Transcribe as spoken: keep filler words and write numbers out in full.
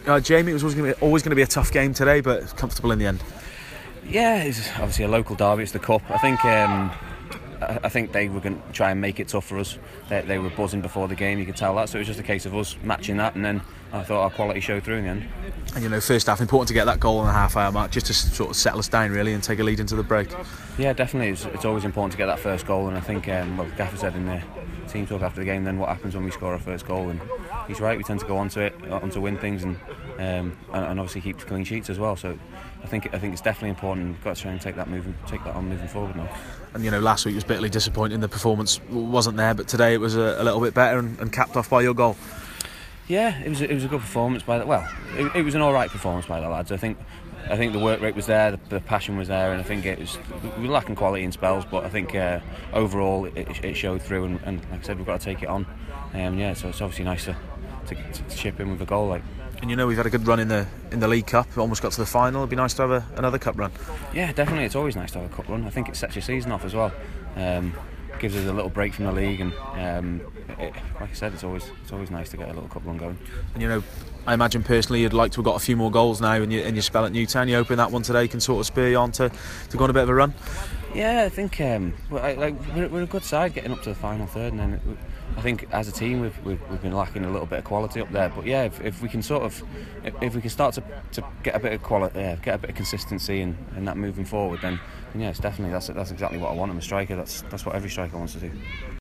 Uh, Jamie, it was always going to be always going to be a tough game today, but comfortable in the end. Yeah, it's obviously a local derby. It's the cup. I think. Um, I, I think they were going to try and make it tough for us. They, they were buzzing before the game. You could tell that. So it was just a case of us matching that, and then I thought our quality showed through in the end. And you know, first half, important to get that goal in the half-hour mark, just to sort of settle us down really and take a lead into the break. Yeah, definitely. It's, it's always important to get that first goal, and I think um, well, Gaffer said in the team talk after the game, then what happens when we score our first goal, and he's right. We tend to go on to it, on to win things, and um, and, and obviously keep clean sheets as well. So I think I think it's definitely important. We've got to try and take that moving, take that on moving forward now. And you know, last week was bitterly disappointing. The performance wasn't there, but today it was a, a little bit better and, and capped off by your goal. Yeah, it was a, it was a good performance by the well. It, it was an all right performance by the lads. I think I think the work rate was there, the, the passion was there, and I think it was we were lacking quality in spells, but I think uh, overall it, it showed through. And, and like I said, we've got to take it on. Um, yeah, so it's obviously nice to, to, to chip in with a goal like. And you know, we've had a good run in the in the League Cup. Almost got to the final. It'd be nice to have a, another cup run. Yeah, definitely. It's always nice to have a cup run. I think it sets your season off as well. Um, gives us a little break from the league, and um, it, like I said, it's always it's always nice to get a little cup run going. And you know, I imagine personally you'd like to have got a few more goals now in your in your spell at Newtown. You hoping that one today can sort of spur you on to, to go on a bit of a run? Yeah, I think um, we're, like we're, we're a good side getting up to the final third, and then it, I think as a team we've, we've we've been lacking a little bit of quality up there. But yeah, if, if we can sort of if, if we can start to, to get a bit of quality, yeah, get a bit of consistency and, and that moving forward, then, then yeah, it's definitely that's that's exactly what I want. I'm a striker. That's that's what every striker wants to do.